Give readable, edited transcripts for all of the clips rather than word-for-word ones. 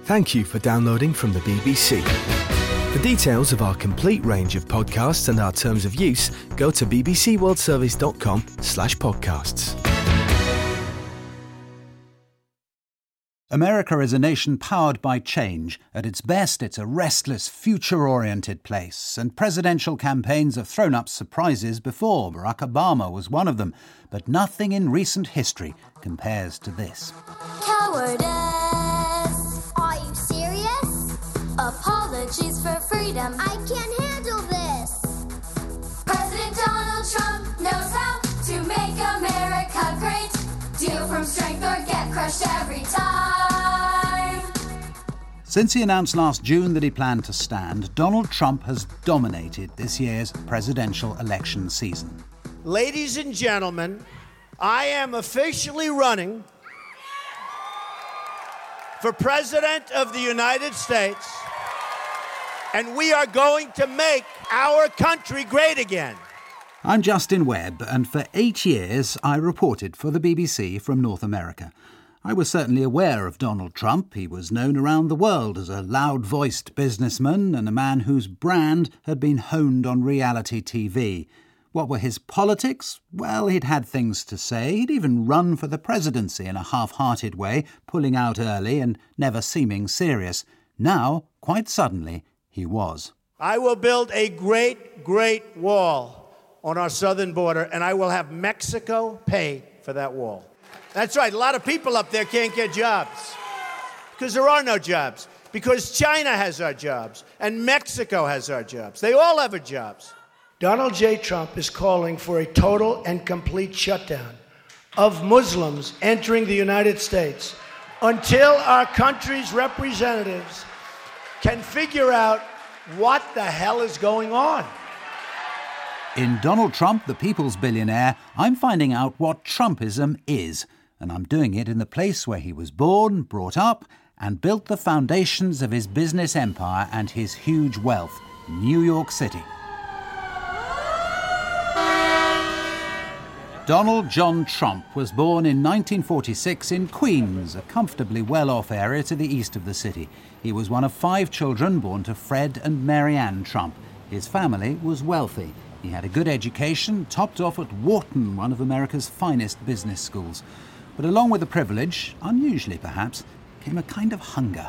Thank you for downloading from the BBC. For details of our complete range of podcasts and our terms of use, go to bbcworldservice.com/podcasts. America is a nation powered by change. At its best, it's a restless, future-oriented place, and presidential campaigns have thrown up surprises before. Barack Obama was one of them, but nothing in recent history compares to this. Cowardice. Are you serious? Apologies for freedom. I can't handle this. President Donald Trump knows how to make America great. Deal from strength or get crushed every time. Since he announced last June that he planned to stand, Donald Trump has dominated this year's presidential election season. Ladies and gentlemen, I am officially running for President of the United States, and we are going to make our country great again. I'm Justin Webb, and for 8 years I reported for the BBC from North America. I was certainly aware of Donald Trump. He was known around the world as a loud-voiced businessman and a man whose brand had been honed on reality TV. What were his politics? Well, he'd had things to say. He'd even run for the presidency in a half-hearted way, pulling out early and never seeming serious. Now, quite suddenly, he was. I will build a great, great wall on our southern border, and I will have Mexico pay for that wall. That's right, a lot of people up there can't get jobs because there are no jobs, because China has our jobs and Mexico has our jobs. They all have our jobs. Donald J. Trump is calling for a total and complete shutdown of Muslims entering the United States until our country's representatives can figure out what the hell is going on. In Donald Trump, the people's billionaire, I'm finding out what Trumpism is, and I'm doing it in the place where he was born, brought up, and built the foundations of his business empire and his huge wealth, New York City. Donald John Trump was born in 1946 in Queens, a comfortably well-off area to the east of the city. He was one of 5 children born to Fred and Mary Ann Trump. His family was wealthy. He had a good education, topped off at Wharton, one of America's finest business schools. But along with the privilege, unusually perhaps, came a kind of hunger.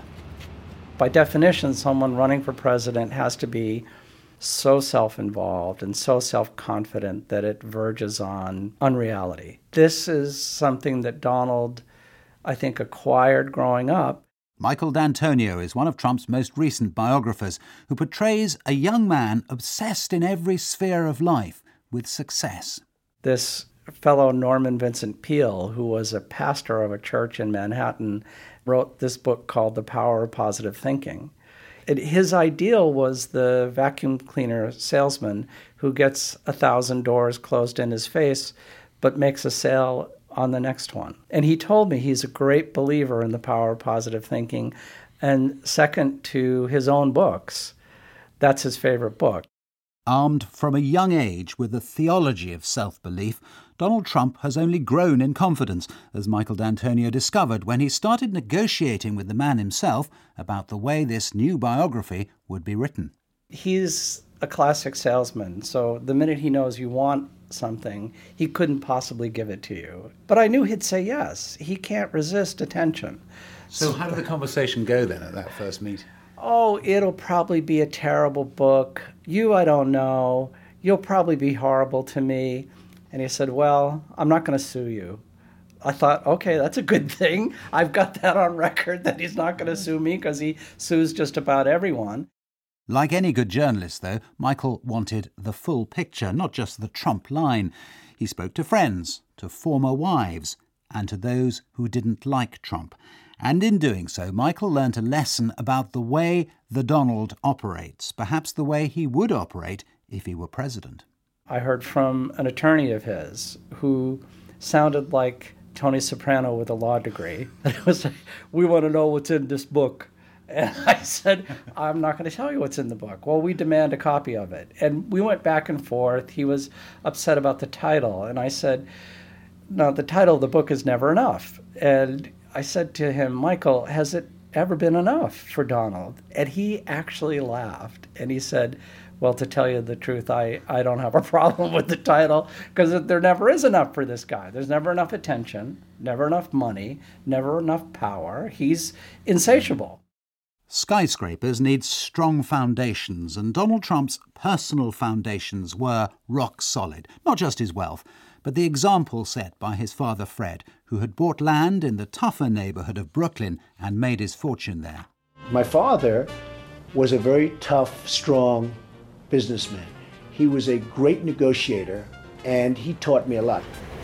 By definition, someone running for president has to be so self-involved and so self-confident that it verges on unreality. This is something that Donald, I think, acquired growing up. Michael D'Antonio is one of Trump's most recent biographers, who portrays a young man obsessed in every sphere of life with success. This fellow Norman Vincent Peale, who was a pastor of a church in Manhattan, wrote this book called The Power of Positive Thinking. His ideal was the vacuum cleaner salesman who gets 1,000 doors closed in his face but makes a sale on the next one. And he told me he's a great believer in the power of positive thinking. And second to his own books, that's his favorite book. Armed from a young age with the theology of self-belief, Donald Trump has only grown in confidence, as Michael D'Antonio discovered when he started negotiating with the man himself about the way this new biography would be written. He's a classic salesman, so the minute he knows you want something, he couldn't possibly give it to you. But I knew he'd say yes. He can't resist attention. So how did the conversation go then at that first meeting? Oh, it'll probably be a terrible book. I don't know. You'll probably be horrible to me. And he said, well, I'm not going to sue you. I thought, okay, that's a good thing. I've got that on record that he's not going to sue me because he sues just about everyone. Like any good journalist, though, Michael wanted the full picture, not just the Trump line. He spoke to friends, to former wives, and to those who didn't like Trump. And in doing so, Michael learnt a lesson about the way the Donald operates, perhaps the way he would operate if he were president. I heard from an attorney of his who sounded like Tony Soprano with a law degree. And it was like, we want to know what's in this book. And I said, I'm not going to tell you what's in the book. Well, we demand a copy of it. And we went back and forth. He was upset about the title. And I said, no, the title of the book is never enough. And I said to him, Michael, has it ever been enough for Donald. And he actually laughed. And he said, well, to tell you the truth, I don't have a problem with the title because there never is enough for this guy. There's never enough attention, never enough money, never enough power. He's insatiable. Skyscrapers need strong foundations, and Donald Trump's personal foundations were rock solid. Not just his wealth, but the example set by his father Fred, who had bought land in the tougher neighbourhood of Brooklyn and made his fortune there. My father was a very tough, strong businessman. He was a great negotiator, and he taught me a lot.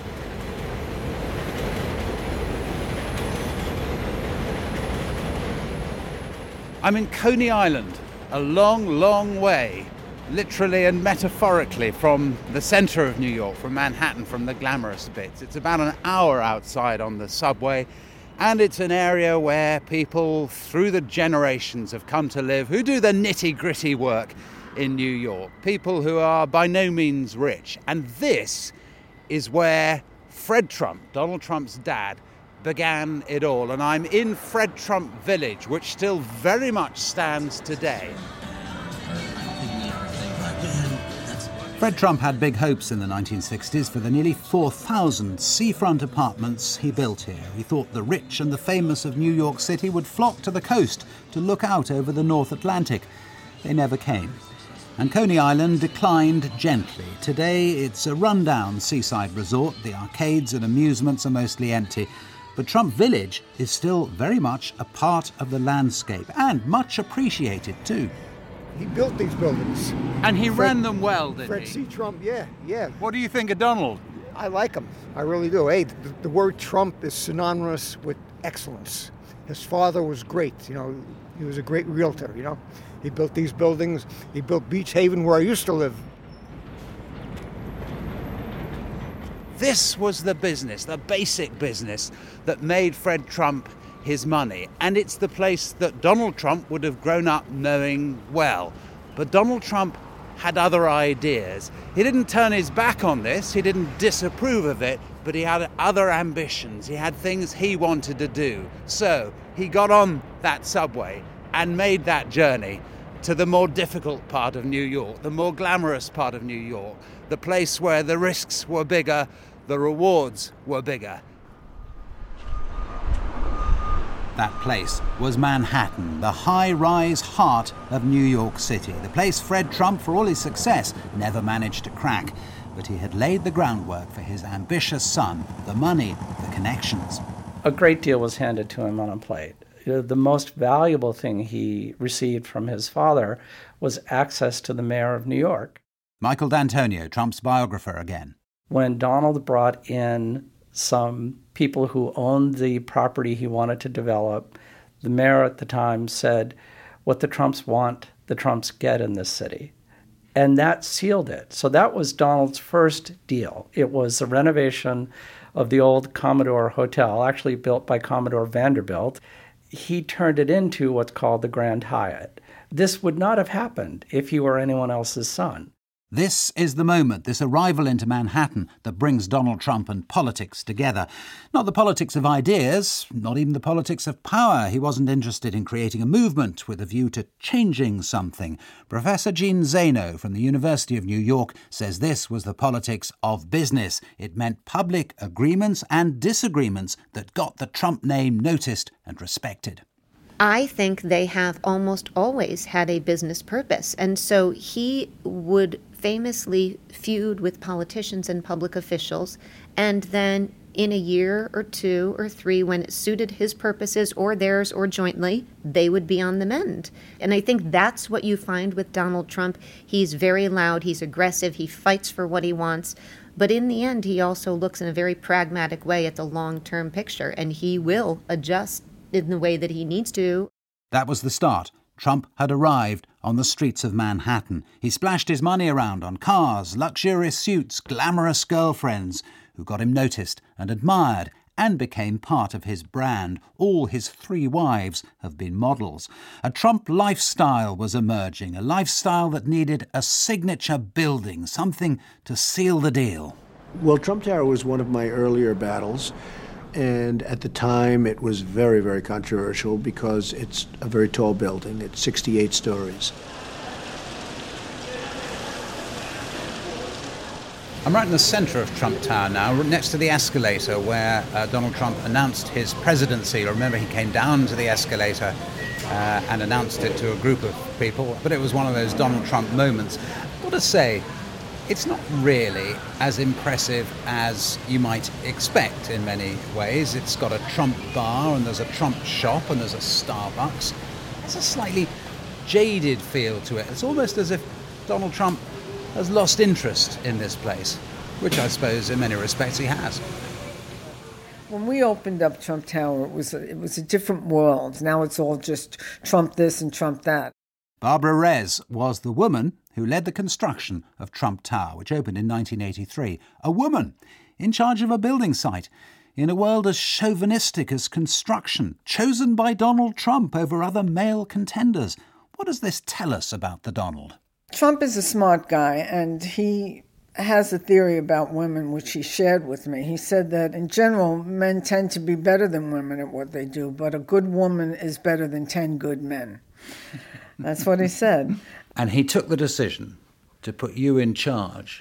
I'm in Coney Island, a long, long way, literally and metaphorically, from the centre of New York, from Manhattan, from the glamorous bits. It's about an hour outside on the subway, and it's an area where people through the generations have come to live, who do the nitty-gritty work in New York, people who are by no means rich. And this is where Fred Trump, Donald Trump's dad, began it all. And I'm in Fred Trump Village, which still very much stands today. Fred Trump had big hopes in the 1960s for the nearly 4,000 seafront apartments he built here. He thought the rich and the famous of New York City would flock to the coast to look out over the North Atlantic. They never came. And Coney Island declined gently. Today it's a rundown seaside resort. The arcades and amusements are mostly empty. But Trump Village is still very much a part of the landscape, and much appreciated too. He built these buildings. And he ran them well, didn't Fred he? C. Trump, yeah. What do you think of Donald? I like him. I really do. Hey, the word Trump is synonymous with excellence. His father was great. He was a great realtor, He built these buildings. He built Beach Haven, where I used to live. This was the business, the basic business, that made Fred Trump his money. And it's the place that Donald Trump would have grown up knowing well. But Donald Trump had other ideas. He didn't turn his back on this, he didn't disapprove of it, but he had other ambitions. He had things he wanted to do. So he got on that subway and made that journey to the more difficult part of New York, the more glamorous part of New York, the place where the risks were bigger, the rewards were bigger. That place was Manhattan, the high-rise heart of New York City, the place Fred Trump, for all his success, never managed to crack. But he had laid the groundwork for his ambitious son, the money, the connections. A great deal was handed to him on a plate. The most valuable thing he received from his father was access to the mayor of New York. Michael D'Antonio, Trump's biographer again. When Donald brought in some people who owned the property he wanted to develop, the mayor at the time said, what the Trumps want, the Trumps get in this city. And that sealed it. So that was Donald's first deal. It was the renovation of the old Commodore Hotel, actually built by Commodore Vanderbilt. He turned it into what's called the Grand Hyatt. This would not have happened if he were anyone else's son. This is the moment, this arrival into Manhattan, that brings Donald Trump and politics together. Not the politics of ideas, not even the politics of power. He wasn't interested in creating a movement with a view to changing something. Professor Gene Zaino from the University of New York says this was the politics of business. It meant public agreements and disagreements that got the Trump name noticed and respected. I think they have almost always had a business purpose. And so he would famously feud with politicians and public officials, and then in a year or 2 or 3, when it suited his purposes or theirs or jointly, they would be on the mend. And I think that's what you find with Donald Trump. He's very loud, he's aggressive, he fights for what he wants. But in the end, he also looks in a very pragmatic way at the long-term picture, and he will adjust in the way that he needs to. That was the start. Trump had arrived on the streets of Manhattan. He splashed his money around on cars, luxurious suits, glamorous girlfriends who got him noticed and admired and became part of his brand. All his 3 wives have been models. A Trump lifestyle was emerging, a lifestyle that needed a signature building, something to seal the deal. Well, Trump Tower was one of my earlier battles. And at the time, it was very, very controversial because it's a very tall building. It's 68 stories. I'm right in the centre of Trump Tower now, next to the escalator where Donald Trump announced hhis presidency. Remember, he came down to the escalator and announced it to a group of people, but it was one of those Donald Trump moments. I've got to say, it's not really as impressive as you might expect in many ways. It's got a Trump bar, and there's a Trump shop, and there's a Starbucks. It's a slightly jaded feel to it. It's almost as if Donald Trump has lost interest in this place, which I suppose in many respects he has. When we opened up Trump Tower, it was a different world. Now it's all just Trump this and Trump that. Barbara Rez was the woman who led the construction of Trump Tower, which opened in 1983. A woman in charge of a building site in a world as chauvinistic as construction, chosen by Donald Trump over other male contenders. What does this tell us about the Donald? Trump is a smart guy, and he has a theory about women, which he shared with me. He said that, in general, men tend to be better than women at what they do, but a good woman is better than 10 good men. That's what he said. And he took the decision to put you in charge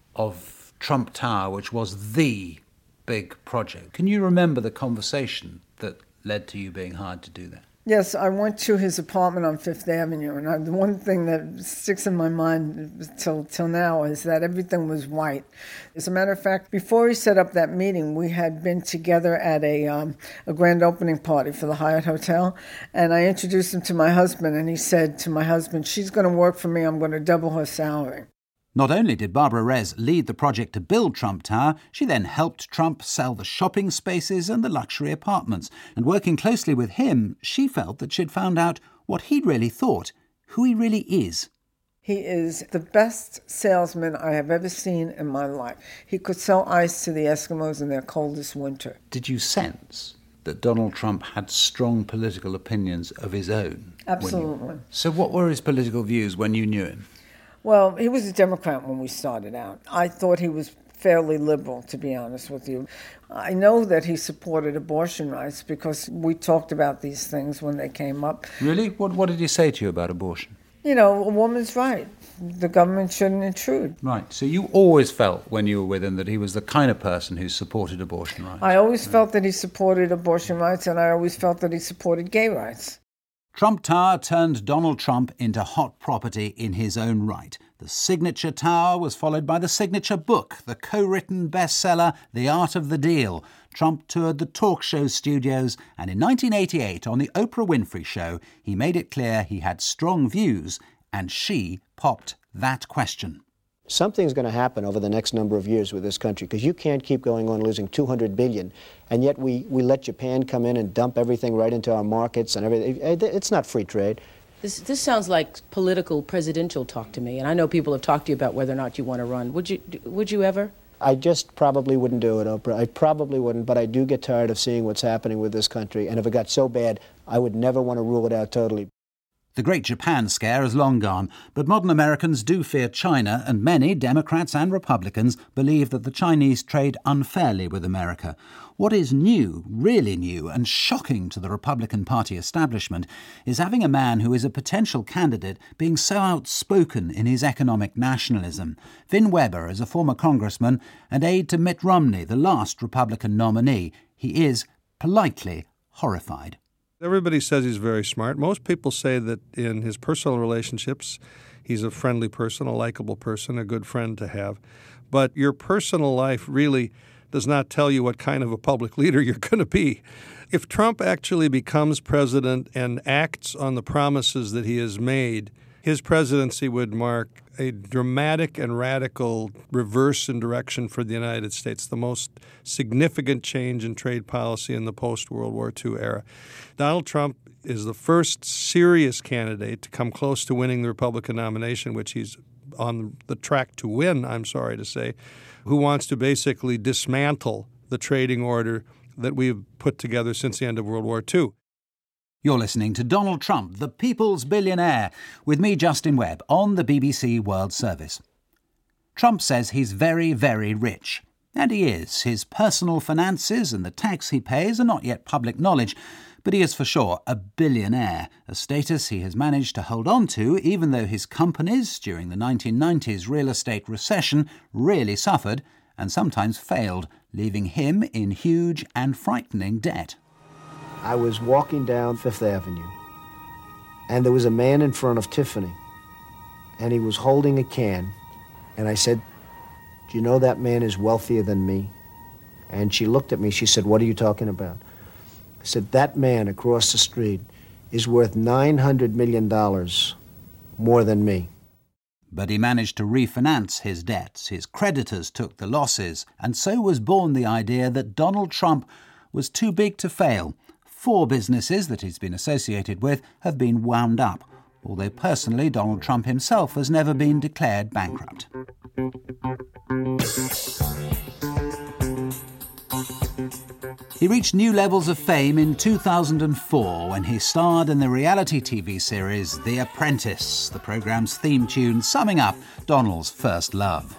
of Trump Tower, which was the big project. Can you remember the conversation that led to you being hired to do that? Yes, I went to his apartment on Fifth Avenue, and the one thing that sticks in my mind till now is that everything was white. As a matter of fact, before he set up that meeting, we had been together at a grand opening party for the Hyatt Hotel, and I introduced him to my husband, and he said to my husband, "She's going to work for me, I'm going to double her salary." Not only did Barbara Rez lead the project to build Trump Tower, she then helped Trump sell the shopping spaces and the luxury apartments. And working closely with him, she felt that she'd found out what he'd really thought, who he really is. He is the best salesman I have ever seen in my life. He could sell ice to the Eskimos in their coldest winter. Did you sense that Donald Trump had strong political opinions of his own? Absolutely. So what were his political views when you knew him? Well, he was a Democrat when we started out. I thought he was fairly liberal, to be honest with you. I know that he supported abortion rights because we talked about these things when they came up. Really? What did he say to you about abortion? You know, a woman's right. The government shouldn't intrude. Right. So you always felt when you were with him that he was the kind of person who supported abortion rights? I always felt that he supported abortion rights, and I always felt that he supported gay rights. Trump Tower turned Donald Trump into hot property in his own right. The signature tower was followed by the signature book, the co-written bestseller, The Art of the Deal. Trump toured the talk show studios, and in 1988, on the Oprah Winfrey Show, he made it clear he had strong views, and she popped that question. Something's going to happen over the next number of years with this country, because you can't keep going on losing $200 billion, and yet we let Japan come in and dump everything right into our markets and everything. It's not free trade. This sounds like political presidential talk to me, and I know people have talked to you about whether or not you want to run. Would you ever? I just probably wouldn't do it, Oprah. I probably wouldn't, but I do get tired of seeing what's happening with this country, and if it got so bad, I would never want to rule it out totally. The Great Japan Scare is long gone, but modern Americans do fear China, and many Democrats and Republicans believe that the Chinese trade unfairly with America. What is new, really new, and shocking to the Republican Party establishment is having a man who is a potential candidate being so outspoken in his economic nationalism. Vin Weber is a former congressman and aide to Mitt Romney, the last Republican nominee. He is, politely, horrified. Everybody says he's very smart. Most people say that in his personal relationships, he's a friendly person, a likable person, a good friend to have. But your personal life really does not tell you what kind of a public leader you're going to be. If Trump actually becomes president and acts on the promises that he has made, his presidency would mark a dramatic and radical reverse in direction for the United States, the most significant change in trade policy in the post-World War II era. Donald Trump is the first serious candidate to come close to winning the Republican nomination, which he's on the track to win, I'm sorry to say, who wants to basically dismantle the trading order that we've put together since the end of World War II. You're listening to Donald Trump, the People's Billionaire, with me, Justin Webb, on the BBC World Service. Trump says he's very, very rich. And he is. His personal finances and the tax he pays are not yet public knowledge, but he is for sure a billionaire, a status he has managed to hold on to even though his companies, during the 1990s real estate recession, really suffered and sometimes failed, leaving him in huge and frightening debt. I was walking down Fifth Avenue, and there was a man in front of Tiffany, and he was holding a can, and I said, "Do you know that man is wealthier than me?" And she looked at me, she said, "What are you talking about?" I said, "That man across the street is worth $900 million more than me." But he managed to refinance his debts, his creditors took the losses, and so was born the idea that Donald Trump was too big to fail. 4 businesses that he's been associated with have been wound up, although personally Donald Trump himself has never been declared bankrupt. He reached new levels of fame in 2004 when he starred in the reality TV series The Apprentice, the programme's theme tune summing up Donald's first love.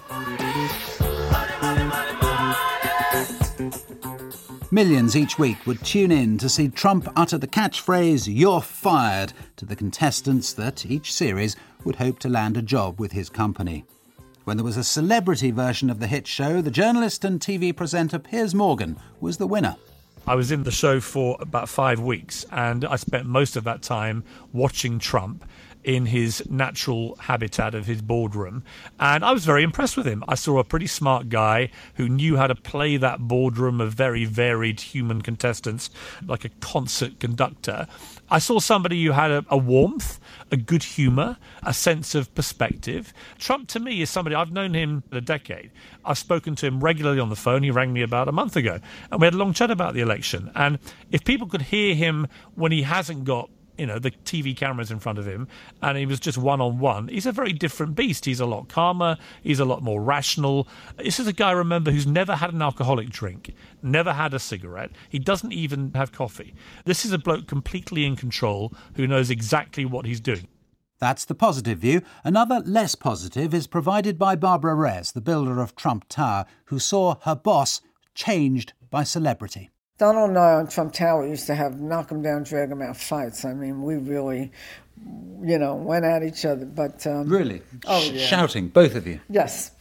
Millions each week would tune in to see Trump utter the catchphrase, "You're fired," to the contestants that each series would hope to land a job with his company. When there was a celebrity version of the hit show, the journalist and TV presenter Piers Morgan was the winner. I was in the show for about 5 weeks, and I spent most of that time watching Trump in his natural habitat of his boardroom, and I was very impressed with him. I saw a pretty smart guy who knew how to play that boardroom of very varied human contestants like a concert conductor. I saw somebody who had a warmth, a good humour, a sense of perspective. Trump, to me, is somebody, I've known him a decade. I've spoken to him regularly on the phone. He rang me about a month ago, and we had a long chat about the election. And if people could hear him when he hasn't got the TV cameras in front of him, and he was just one-on-one, he's a very different beast. He's a lot calmer. He's a lot more rational. This is a guy, remember, who's never had an alcoholic drink, never had a cigarette. He doesn't even have coffee. This is a bloke completely in control who knows exactly what he's doing. That's the positive view. Another less positive is provided by Barbara Reyes, the builder of Trump Tower, who saw her boss changed by celebrity. Donald and I on Trump Tower used to have knock 'em down, drag 'em out fights. I mean, we really, went at each other. But really? Oh, yeah. Shouting, both of you? Yes.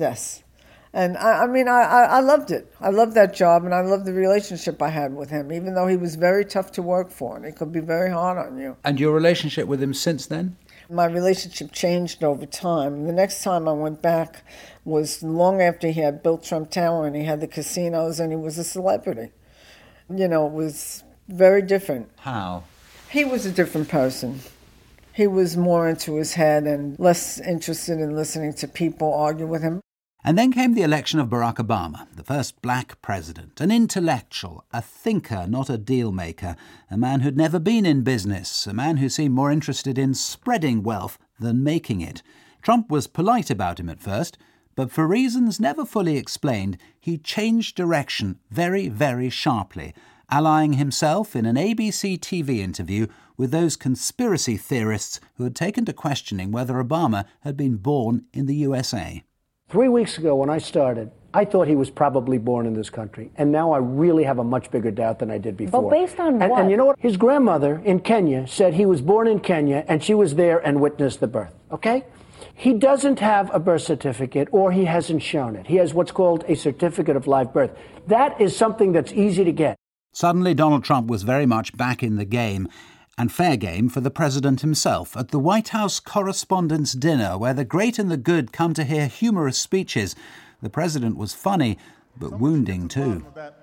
And I loved it. I loved that job, and I loved the relationship I had with him, even though he was very tough to work for, and it could be very hard on you. And your relationship with him since then? My relationship changed over time. The next time I went back was long after he had built Trump Tower, and he had the casinos, and he was a celebrity. It was very different. How? He was a different person. He was more into his head and less interested in listening to people argue with him. And then came the election of Barack Obama, the first black president, an intellectual, a thinker, not a deal maker, a man who'd never been in business, a man who seemed more interested in spreading wealth than making it. Trump was polite about him at first, but for reasons never fully explained, he changed direction very, very sharply, allying himself in an ABC TV interview with those conspiracy theorists who had taken to questioning whether Obama had been born in the USA. 3 weeks ago when I started, I thought he was probably born in this country, and now I really have a much bigger doubt than I did before. But based on what? And you know what? His grandmother in Kenya said he was born in Kenya, and she was there and witnessed the birth, okay? He doesn't have a birth certificate, or he hasn't shown it. He has what's called a certificate of live birth. That is something that's easy to get. Suddenly, Donald Trump was very much back in the game, and fair game for the president himself. At the White House Correspondents' Dinner, where the great and the good come to hear humorous speeches, the president was funny, but wounding too.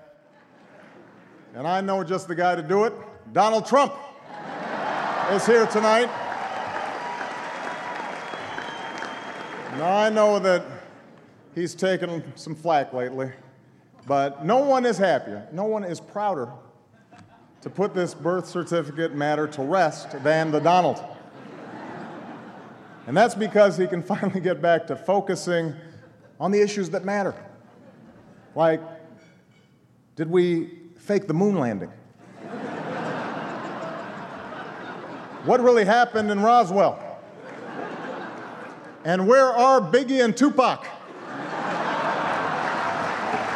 And I know just the guy to do it. Donald Trump is here tonight. Now, I know that he's taken some flack lately, but no one is happier, no one is prouder to put this birth certificate matter to rest than the Donald. And that's because he can finally get back to focusing on the issues that matter. Like, did we fake the moon landing? What really happened in Roswell? And where are Biggie and Tupac?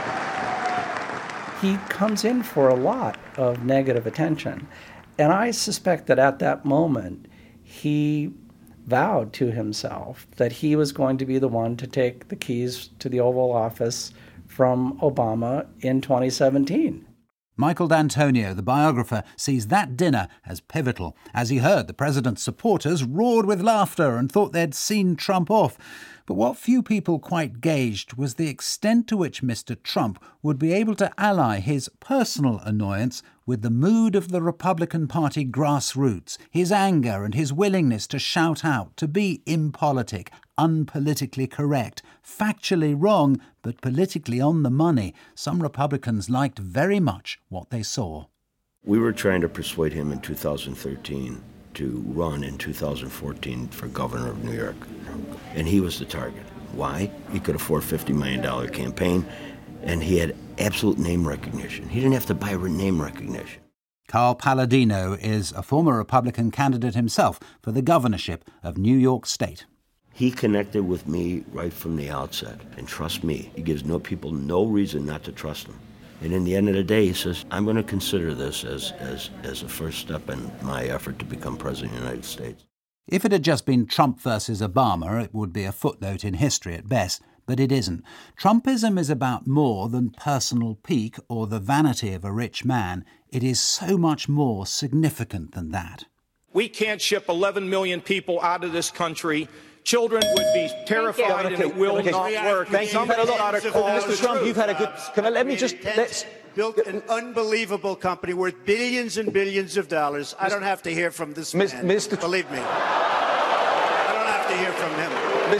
he comes in for a lot of negative attention. And I suspect that at that moment, he vowed to himself that he was going to be the one to take the keys to the Oval Office from Obama in 2017. Michael D'Antonio, the biographer, sees that dinner as pivotal. As he heard, the president's supporters roared with laughter and thought they'd seen Trump off. But what few people quite gauged was the extent to which Mr. Trump would be able to ally his personal annoyance with the mood of the Republican Party grassroots, his anger and his willingness to shout out, to be impolitic, unpolitically correct, factually wrong, but politically on the money. Some Republicans liked very much what they saw. We were trying to persuade him in 2013 to run in 2014 for governor of New York. And he was the target. Why? He could afford a $50 million campaign, and he had absolute name recognition. He didn't have to buy name recognition. Carl Palladino is a former Republican candidate himself for the governorship of New York State. He connected with me right from the outset. And trust me, he gives people no reason not to trust him. And in the end of the day, he says, I'm going to consider this as a first step in my effort to become president of the United States. If it had just been Trump versus Obama, it would be a footnote in history at best. But it isn't. Trumpism is about more than personal pique or the vanity of a rich man. It is so much more significant than that. We can't ship 11 million people out of this country. Children would be terrified and it will not work. Thank you. Mr. Trump, you've had a good... Let me just... Built an unbelievable company worth billions and billions of dollars. I don't have to hear from this man. Believe me. I don't have to hear from him.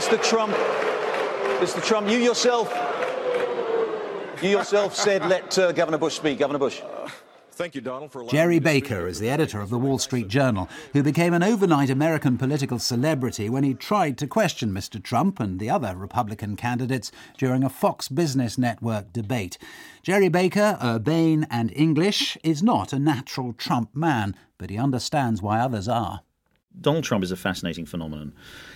Mr. Trump, you yourself said let Governor Bush speak. Governor Bush. Thank you, Donald, for allowing Jerry Baker is the editor of the Wall Street Journal, who became an overnight American political celebrity when he tried to question Mr. Trump and the other Republican candidates during a Fox Business Network debate. Jerry Baker, urbane and English, is not a natural Trump man, but he understands why others are. Donald Trump is a fascinating phenomenon.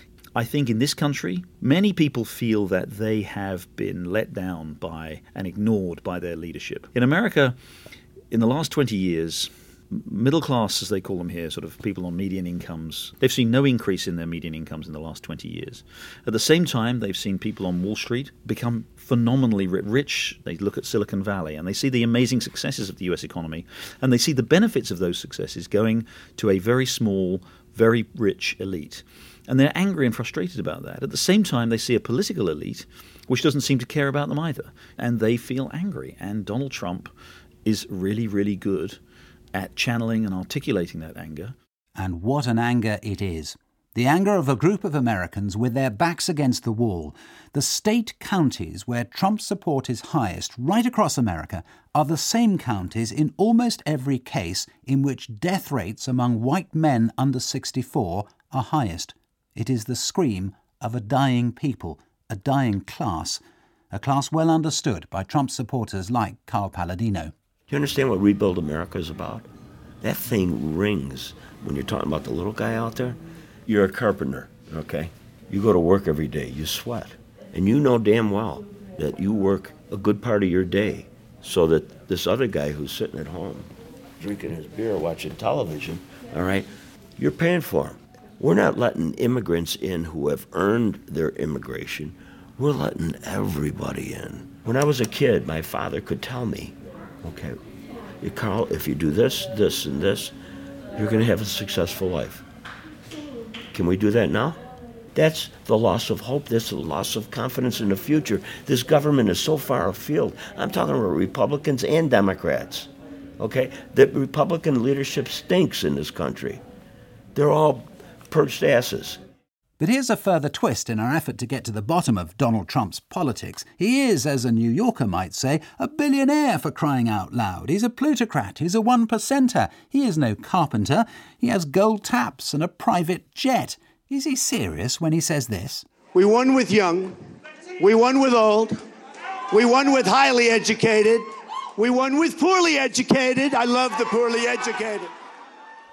I think in this country, many people feel that they have been let down by and ignored by their leadership. In America, in the last 20 years, middle class, as they call them here, sort of people on median incomes, they've seen no increase in their median incomes in the last 20 years. At the same time, they've seen people on Wall Street become phenomenally rich. They look at Silicon Valley and they see the amazing successes of the US economy, and they see the benefits of those successes going to a very small, very rich elite. And they're angry and frustrated about that. At the same time, they see a political elite which doesn't seem to care about them either, and they feel angry. And Donald Trump is really, really good at channeling and articulating that anger. And what an anger it is. The anger of a group of Americans with their backs against the wall. The state counties where Trump's support is highest right across America are the same counties in almost every case in which death rates among white men under 64 are highest. It is the scream of a dying people, a dying class, a class well understood by Trump supporters like Carl Palladino. Do you understand what Rebuild America is about? That thing rings when you're talking about the little guy out there. You're a carpenter, okay? You go to work every day, you sweat. And you know damn well that you work a good part of your day so that this other guy who's sitting at home, drinking his beer, watching television, all right, you're paying for him. We're not letting immigrants in who have earned their immigration. We're letting everybody in. When I was a kid, my father could tell me, okay, Carl, if you do this, this, and this, you're going to have a successful life. Can we do that now? That's the loss of hope. That's the loss of confidence in the future. This government is so far afield. I'm talking about Republicans and Democrats, okay? The Republican leadership stinks in this country. They're all perched asses. But here's a further twist in our effort to get to the bottom of Donald Trump's politics. He is, as a New Yorker might say, a billionaire for crying out loud. He's a plutocrat. He's a one-percenter. He is no carpenter. He has gold taps and a private jet. Is he serious when he says this? We won with young. We won with old. We won with highly educated. We won with poorly educated. I love the poorly educated.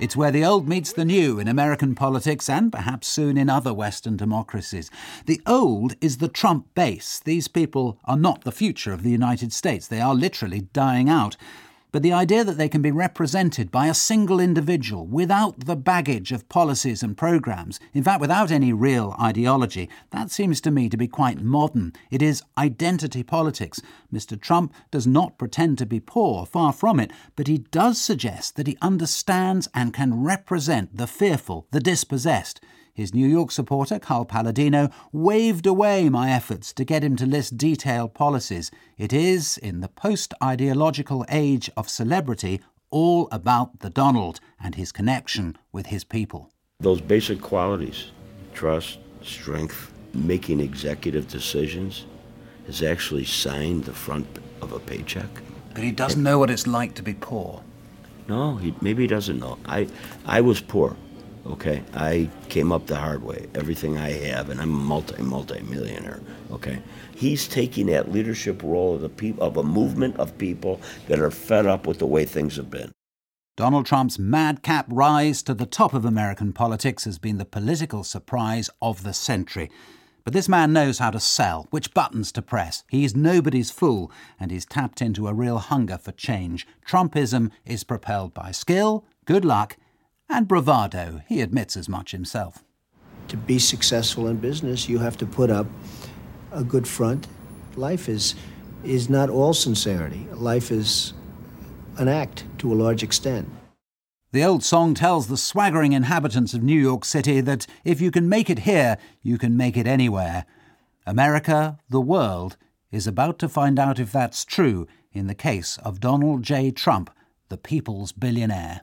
It's where the old meets the new in American politics and perhaps soon in other Western democracies. The old is the Trump base. These people are not the future of the United States. They are literally dying out. But the idea that they can be represented by a single individual without the baggage of policies and programs, in fact without any real ideology, that seems to me to be quite modern. It is identity politics. Mr. Trump does not pretend to be poor, far from it, but he does suggest that he understands and can represent the fearful, the dispossessed. His New York supporter, Carl Palladino, waved away my efforts to get him to list detailed policies. It is, in the post-ideological age of celebrity, all about the Donald and his connection with his people. Those basic qualities, trust, strength, making executive decisions, has actually signed the front of a paycheck. But he doesn't know what it's like to be poor. No, maybe he doesn't know. I was poor. Okay, I came up the hard way. Everything I have, and I'm a multi-millionaire. Okay, he's taking that leadership role of a movement of people that are fed up with the way things have been. Donald Trump's madcap rise to the top of American politics has been the political surprise of the century. But this man knows how to sell, which buttons to press. He's nobody's fool, and he's tapped into a real hunger for change. Trumpism is propelled by skill, good luck, and bravado. He admits as much himself. To be successful in business, you have to put up a good front. Life is not all sincerity. Life is an act to a large extent. The old song tells the swaggering inhabitants of New York City that if you can make it here, you can make it anywhere. America, the world, is about to find out if that's true in the case of Donald J. Trump, the people's billionaire.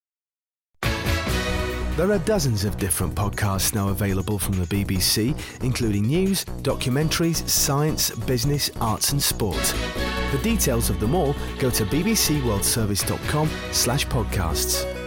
There are dozens of different podcasts now available from the BBC, including news, documentaries, science, business, arts and sport. For details of them all, go to bbcworldservice.com/podcasts.